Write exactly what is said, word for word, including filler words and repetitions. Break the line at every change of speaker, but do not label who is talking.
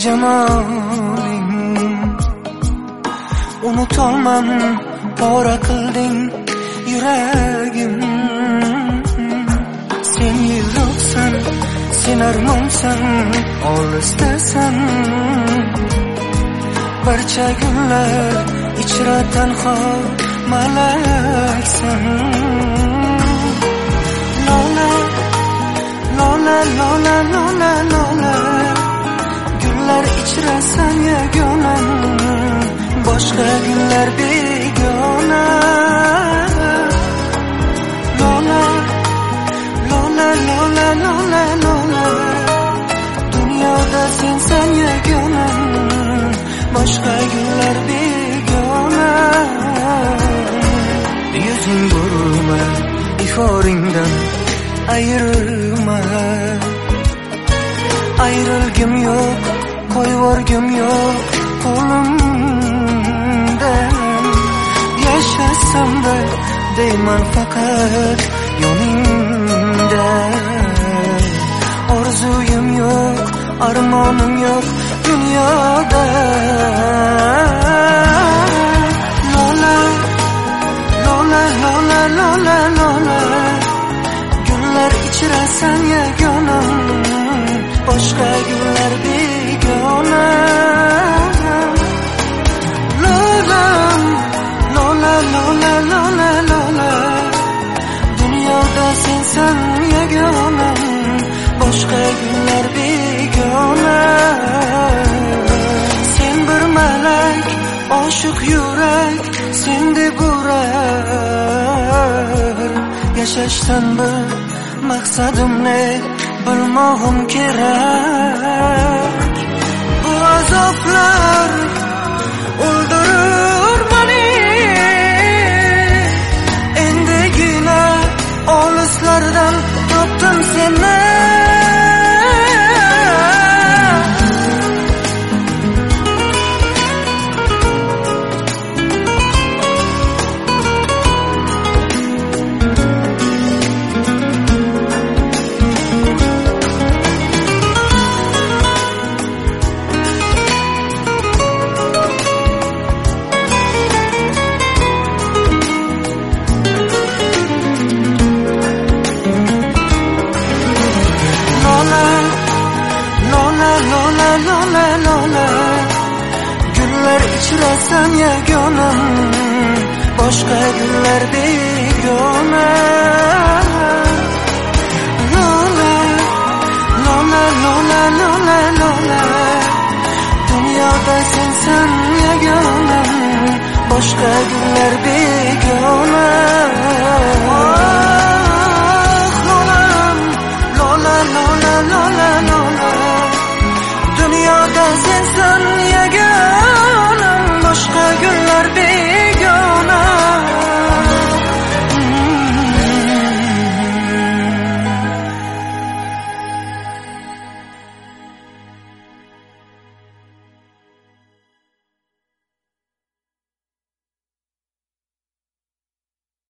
jamoling. Unutolmam, pora qilding yuragim. Sen yiroqsan, sen armonsan, olisdasan. Barcha gullar ichra tanho malaksan. Lola, lola, lola, lola, lola, gullar ichrasan yagona, boshqa gullar begona. Lola, lola, lola, lola, lola, dunyoda sensan yagona, boshqa gullar begona. Yuzing burma, iforingdan ayrilma. Ayrilgim yo'q, qo'yvorgim yo'q qo'limdan. Yashasam-da deyman faqat yoningda. Orzuyim yo'q, armonim yo'q dunyoda. Lola, lola, lola, lola, lola, gullar ichrasan yagona, boshqa gullar begona. Lola, lola, lola, lola, lola, dunyoda sensan yagona, boshqa gullar begona. Sen bir malak, oshiq yurak sende burar. Yashashdan bir maqsadim ne bilmog'im kerak. Bu azoblar o'ldirir meni. Endigina olislardan topdim seni. Lola, lola, gullar ichrasan yagona, boshqa gullar begona. Lola, lola, lola, lola, lola, dunyoda sensan yagona, boshqa gullar begona.